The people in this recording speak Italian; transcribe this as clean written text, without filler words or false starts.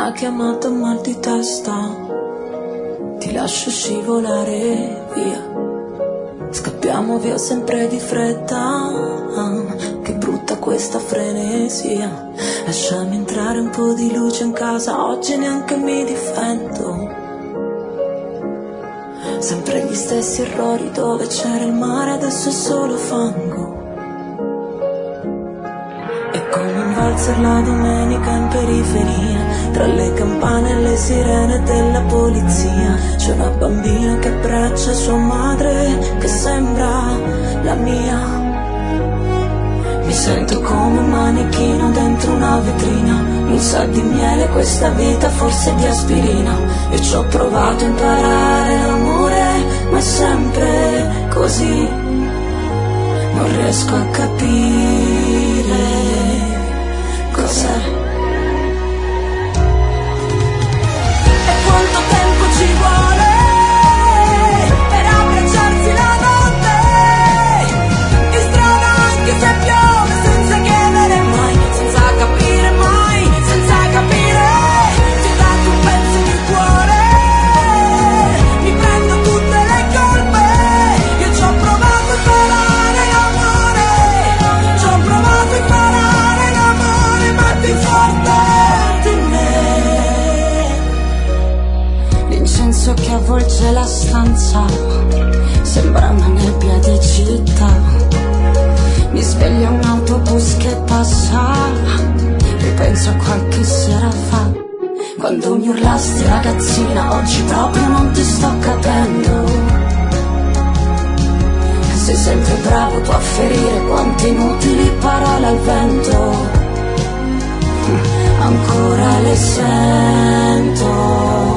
una chiamata a mal di testa, ti lascio scivolare via. Scappiamo via sempre di fretta, che brutta questa frenesia. Lasciami entrare un po' di luce in casa, oggi neanche mi difendo. Sempre gli stessi errori, dove c'era il mare adesso è solo fango. È come un valzer la domenica in periferia, tra le campane e le sirene della polizia. C'è una bambina che abbraccia sua madre, che sembra la mia. Mi sento come un manichino dentro una vetrina, non sa di miele questa vita, forse di aspirina. E ci ho provato a imparare l'amore, ma è sempre così. Non riesco a capire cos'è. E quanto tempo ci vuole per abbracciarsi la notte, in strada anche se piove, senza chiedere mai, senza capire mai, senza capire. Ti ho dato un pezzo di cuore, mi prendo tutte le colpe. Io ci ho provato a imparare l'amore, ci ho provato a imparare l'amore, ma più forte di me. L'incenso che avvolge la stanza sembra una nebbia di città. Mi sveglia un autobus che passa, ripenso a qualche sera fa, quando mi urlasti ragazzina, oggi proprio non ti sto capendo. Sei sempre bravo tu a ferire, quante inutili parole al vento, ancora le sento.